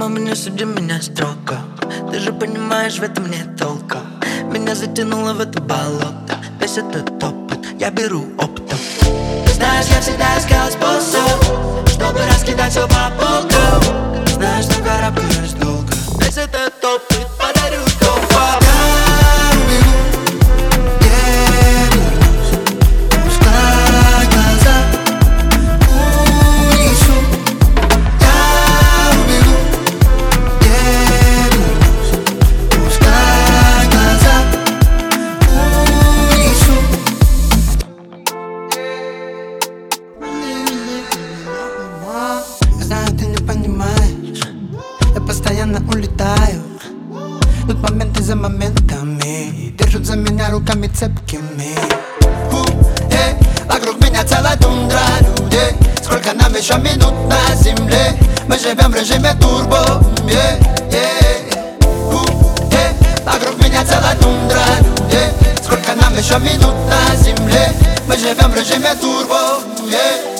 мама, не суди меня строго. Ты же понимаешь, в этом нет толка. Меня затянуло в это болото. Весь этот опыт я беру оптом. Ты знаешь, я всегда искал способ, чтобы раскидать все по полкам. Знаешь, что карабкаюсь долго. Весь этот опыт подарю снова. Я убегу, не вернусь. Пускай глаза унесу. Я убегу, не вернусь. Пускай глаза унесу. Я знаю, ты не понимаешь, я постоянно улетаю. Тут моменты за моментами держат за меня руками цепкими. Вокруг меня целая тундра людей. Сколько нам еще минут на земле? Мы живем в режиме турбо. Вокруг меня целая тундра людей. Сколько нам еще минут на земле? Мы живем в режиме турбо.